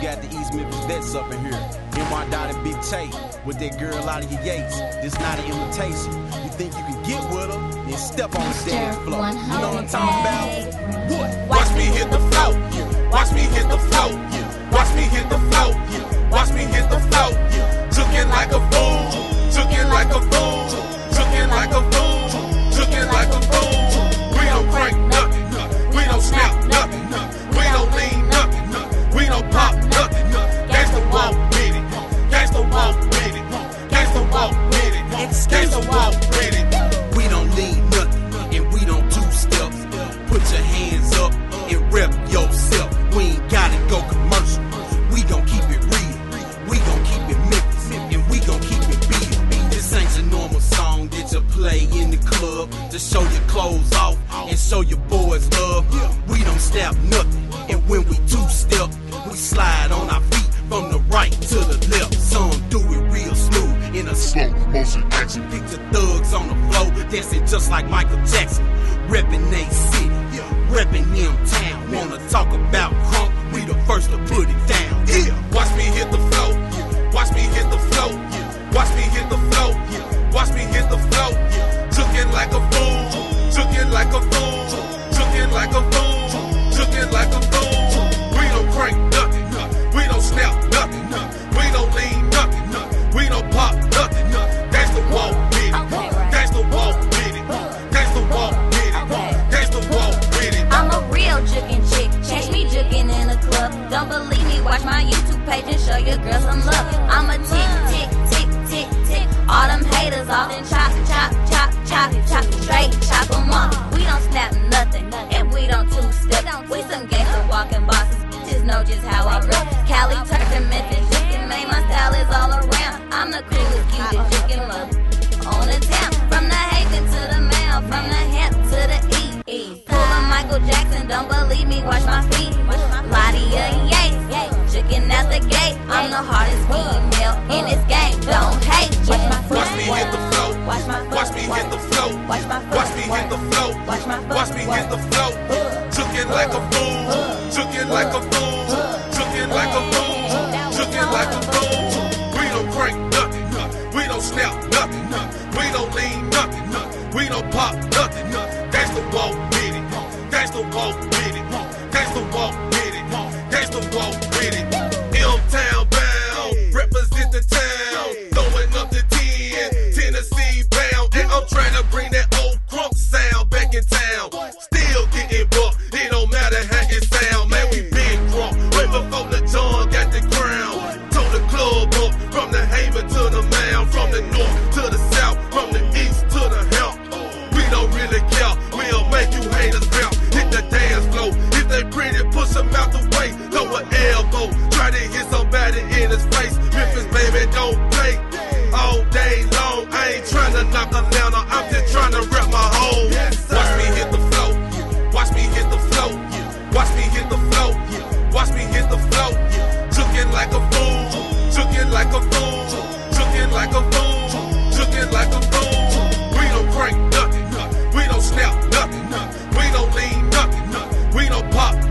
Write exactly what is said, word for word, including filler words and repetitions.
got the East Memphis vets up in here. N Y Dot and Big Tay with that girl out of your Yates. This not an invitation. You think you can get with her, then step on the dance floor. You know what I'm talking about? What? Watch me hit the flow. Watch me hit the flow. Watch me hit the flow. Watch me hit the flow. Took it like a fool. Took it like a fool. Took it like a fool. Took it like a fool. We don't crank nothing. We don't snap nothing. We don't lean nothing. We don't pop nothing. Gangsta walk with it. Gangsta walk with it. Gangsta walk with it. Gangsta walk with it. We don't lean nothing and we don't two steps. Put your hands up and rep yourself. We ain't gotta go commercial. We gon' keep it real. We gon' keep it Memphis and we gon' keep it real. This ain't your normal song that you play in the club to show your clothes off and show your boys love. We don't stop nothing, and when we two-step, we slide on our feet from the right to the left. Some do it real smooth in a slow motion action. Picture thugs on the floor dancing just like Michael Jackson. Reppin' they city, reppin' them town. Wanna talk about crunk? We the first to put it down. Yeah, watch me hit the flow. Watch me hit the flow. Watch me hit the flow. Watch me hit the flow. Took it like a fool. Took it like a fool. Took it like a fool. Took it like a fool. We don't crank nothing. We don't snap nothing. We don't lean nothing. We don't pop nothing. That's the walk with it. That's the walk with it. That's the walk with it. That's the walk with it. I'm a real jukin' chick. Catch me jukin' in a club. Don't believe me? Watch my YouTube page and show your girl some love. I'm a tick, tick, tick, tick, tick. All them haters off and chop, chop, chop, chop, chop, straight, chop them off. We don't snap nothing, and we don't two-step. We some gangster walking bosses, just know just how I rip. Cali, Turk, and Memphis, jukin' man, my style is all around. I'm the coolest, cutest jukin' mother on the town. From the Haven to the Mall, from the Hemp to the E. Pullin' Michael Jackson, don't believe me, watch my feet. Ladia Yates, jukin' out the gate. I'm the hardest female in this game, don't hate. Watch me hit the flow. Watch me hit the flow. Watch me hit the flow. Watch me hit the flow. Took it like a fool. Took it like a fool. Took it like a fool. Took it like a fool. We don't crank nothing. We don't snap nothing. We don't lean nothing. We don't pop nothing. That's the walk with it. That's the walk with it. That's the walk with it. That's the walk with it. M-Town bound, represent the town. Throwing up the ten, Tennessee bound. And I'm trying to bring that old crunk sound back in town. Still getting booked, it don't matter how it sound. Man, we been crunk, way before the John got the crown. Told the club up, from the Haven to the Mound. From the north to the south, from the east to the hell. We don't really care, we'll make you haters bounce. Hit the dance floor, if they pretty, push them out the way. Throw an elbow, try to hit somebody in his face. Memphis, baby, don't play all day long. I ain't trying to knock Atlanta, I'm just trying to rep my home. Watch me hit the flow. Watch me hit the flow. Watch me hit the flow. Watch me hit the flow. Took it like a fool. Took it like a fool. Took it like a fool. Took it like a fool. We don't crank nothing. We don't snap nothing. We don't lean nothing. We don't pop